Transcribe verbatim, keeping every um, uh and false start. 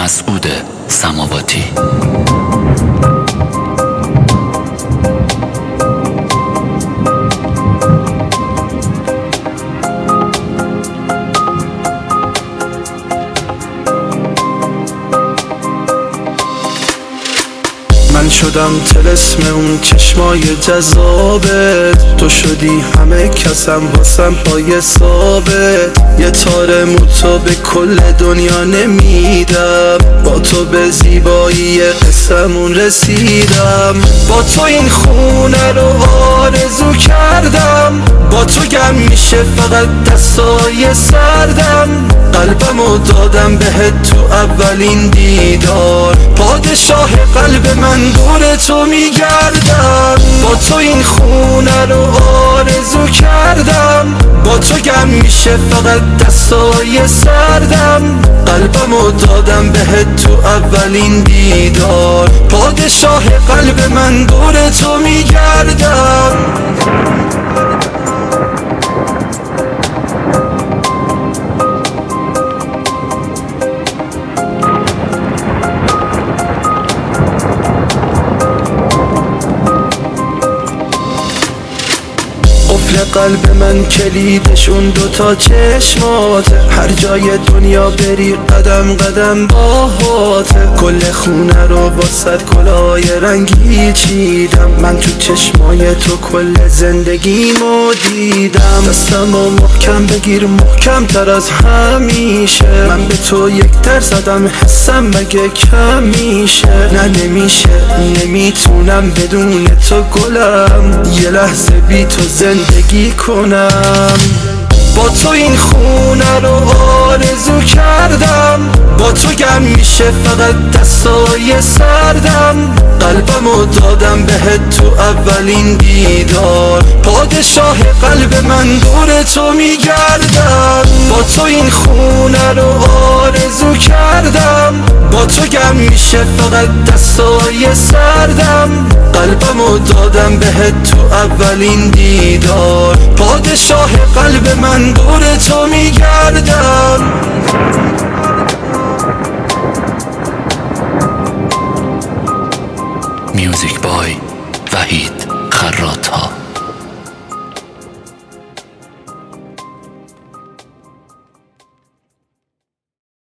مسعود سماواتی. من شدم طلسم اون چشمای جذابت، تو شدی همه کسم واسم پای ثابت. یه تار موتو به کل دنیا نمیدم، با تو به زیبایی قسمون رسیدم. با تو این خونه رو آرزو کردم، با تو گم میشه فقط دستای سردم. قلبمو دادم بهت تو اولین دیدار، پادشاه قلب من دور تو میگردم. با تو این خونه رو آرزو کردم، با تو گم میشه فقط دستای سردم. قلبمو دادم بهت تو اولین دیدار، پادشاه قلب من دور تو میگردم. قلب من کلیدشون دوتا چشماته، هر جای دنیا بری قدم قدم باهاته. کل خونه رو با صد کلای رنگی چیدم، من تو چشمای تو کل زندگیمو دیدم. دستمو محکم بگیر، محکم تر از همیشه، من به تو یک در زدم، حسم مگه کم میشه؟ نه نمیشه، نمیتونم بدون تو گلم، یه لحظه بی تو زندگی کنم. با تو این خونه رو آرزو کردم، با تو گم میشه فقط دستای سردم. قلبمو دادم بهت تو اولین دیدار، پادشاه قلب من دور تو میگردم. با تو این خونه رو آرزو کردم، با تو گم میشه فقط دستای سردم. قلبمو دادم بهت تو اولین دیدار، پادشاه قلب من دور تو میگردم. میوزیک بای وحید خراط‌ها.